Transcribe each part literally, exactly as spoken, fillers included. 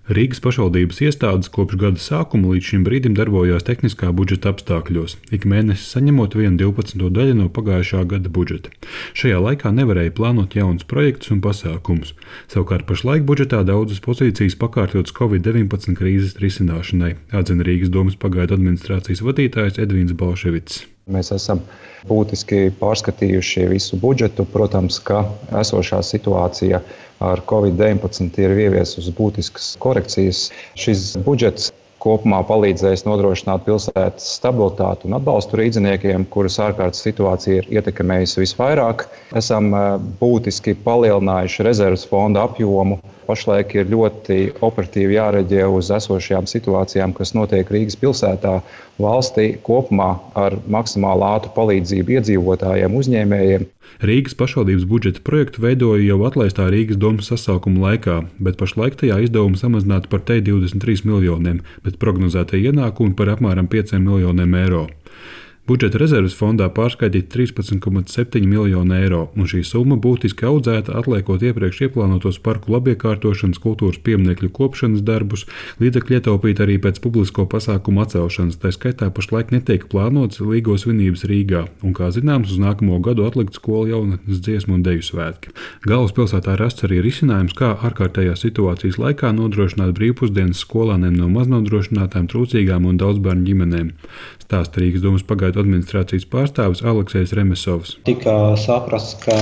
Rīgas pašvaldības iestādes kopš gada sākuma līdz šim brīdim darbojās tehniskā budžeta apstākļos, ik mēnesi saņemot vienu divpadsmito daļu no pagājušā gada budžeta. Šajā laikā nevarēja plānot jaunus projektus un pasākumus. Savukārt pašlaik budžetā daudzas pozīcijas pakārtotas covid deviņpadsmit krīzes risināšanai, atzina Rīgas domas pagaidu administrācijas vadītājs Edvīns Balševics. Mēs esam būtiski pārskatījuši visu budžetu. Protams, ka esošā situācija ar covid deviņpadsmit ir ieviesusi būtiskas korekcijas. Šis budžets kopumā palīdzēs nodrošināt pilsētas stabilitāti un atbalstu rīdziniekiem, kuras ārkārtas situācija ir ietekmējusi visvairāk. Esam būtiski palielinājuši rezerves fonda apjomu. Pašlaik ir ļoti operatīvi jāreaģē uz esošajām situācijām, kas notiek Rīgas pilsētā, valstī kopumā ar maksimāli ātru palīdzību iedzīvotājiem, uzņēmējiem. Rīgas pašvaldības budžeta projektu veidoja jau atlaistā Rīgas domas sasaukuma laikā, bet pašlaik tajā izdevumi samazināti par te divdesmit trīs miljoniem, bet prognozētie ienākumi par apmēram pieciem miljoniem eiro. Budžeta rezerves fondā pārskaitīti trīspadsmit komats septiņi miljoni eiro, un šī summa būtiski audzēta, atliekot iepriekš ieplānotos parku labiekārtošanas, kultūras pieminekļu kopšanas darbus, līdzekļi ietaupīti arī pēc publisko pasākumu atcelšanas, tā skaitā pašlaik netiek plānotas Līgo svinības Rīgā, un, kā zināms, uz nākamo gadu atlikt skolu jaunatnes dziesmu un deju svētki. Galvaspilsētā rasts arī risinājums, kā ārkārtējās situācijas laikā nodrošināt brīvpusdienas skolāniem no maznodrošinātām, trūcīgām un daudzbērnu ģimenēm. Stāsta Rīgas domas pagaidu administrācijas pārstāvis Aleksejs Remesovs. Tika saprasts, ka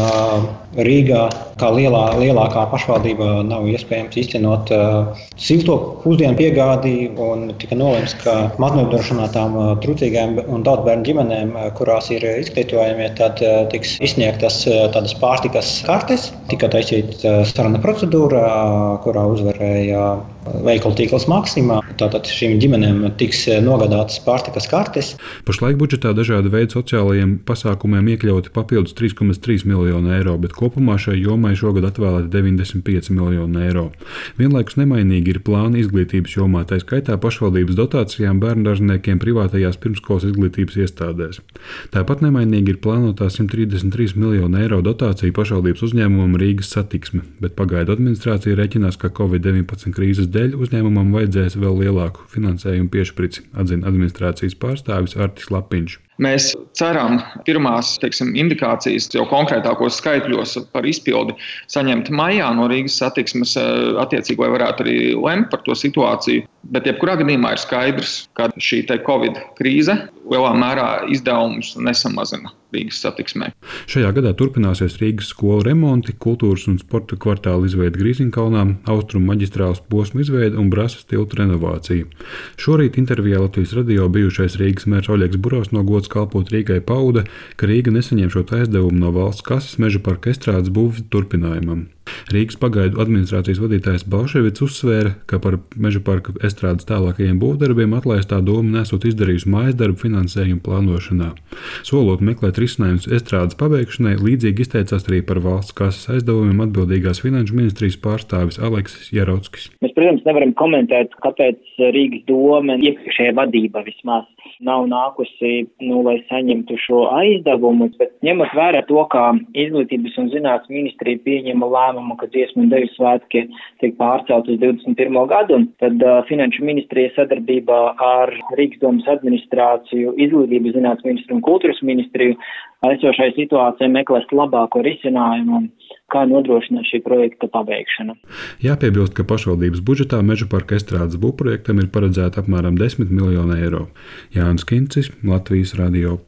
Rīgā, kā lielā, lielākā pašvaldība, nav iespējams īstenot uh, silto pusdienu piegādi, un tika nolemts, ka maznodrošinātām uh, trūcīgām un daudzbērnu ģimenēm, uh, kurās ir izglītojami, tad uh, tiks izsniegtas uh, tādas pārtikas kartes. Tika taisīta uh, saruna procedūra, uh, kurā uzvarēja veikalu tīkls Maxima. Tātad šīm ģimenēm tiks nogādātas pārtikas kartes. Pašlaik budžetā dažāda veida sociālajiem pasākumiem iekļauti papildus trīs komats trīs miljoni eiro, bet kopumā šai jomai šogad atvēlēti deviņdesmit pieci miljoni eiro. Vienlaikus nemainīgi ir plāni izglītības jomā, tā skaitā pašvaldības dotācijām bērndārzniekiem privātajās pirmskolas izglītības iestādēs. Tāpat nemainīgi ir plānotā simt trīsdesmit trīs miljoni eiro dotācija pašvaldības uzņēmumam Rīgas Satiksme, bet pagaidu administrācija reiķinās, ka covid deviņpadsmit krīzes dēļ uzņēmumam vajadzēs vēl lielāku finansējumu piešprici, atzina administrācijas pārstāvis Artis Lapiņš. Mēs ceram pirmās, teiksim, indikācijas jau konkrētākos skaitļos par izpildi saņemt maijā no Rīgas Satiksmes, attiecīgi, lai varētu arī lemt par to situāciju. Bet jebkurā gadījumā ir skaidrs, ka šī te Covid krīze lielā mērā izdevumus nesamazina Rīgas Satiksmē. Šajā gadā turpināsies Rīgas skolu remonti, kultūras un sporta kvartāla izveide Grīziņkalnā, austrumu maģistrāles posmu izveide un Brasas tilta renovācija. Šorīt intervijā Latvijas radio bijušais Rīgas mērs Oļegs Burovs no gods kalpot Rīgai pauda, ka Rīga nesaņemšot aizdevumu no valsts kases Meža parka estrādes būves turpinājumam. Rīgas pagaidu administrācijas vadītājs Balševics uzsvēra, ka par Meža parka estrādes tālākajiem būvdarbiem atlaistā doma nesot izdarījusi mājas darbu finansējumu plānošanā. Solot meklēt risinājumus estrādes pabeigšanai, līdzīgi izteicās arī par valsts kases aizdevumiem atbildīgās finanšu ministrijas pārstāvis Aleksis Jarotskis. Mēs, protams, nevaram komentēt, kāpēc Rīgas doma iepriekšējā vadība vismaz nav nākusi, nu, lai saņemtu šo aizdevumu, bet ņemot vērā to, ka Izglītības un zinātnes ministrija pieņema lēmumu, ka dziesmu un deju svētki tiek pārcelt uz divdesmit pirmo gadu, tad uh, Finanšu ministrija sadarbībā ar Rīgas domas administrāciju, Izglītības zinātnes ministriju un kultūras ministriju esošai situācijai meklēs labāko risinājumu, kā nodrošināt šī projekta pabeigšanu. Jāpiebilst, ka pašvaldības budžetā Meža parka estrādes būvprojektam ir paredzēta apmēram desmit miljoni eiro. Jānis Kincis, Latvijas radio.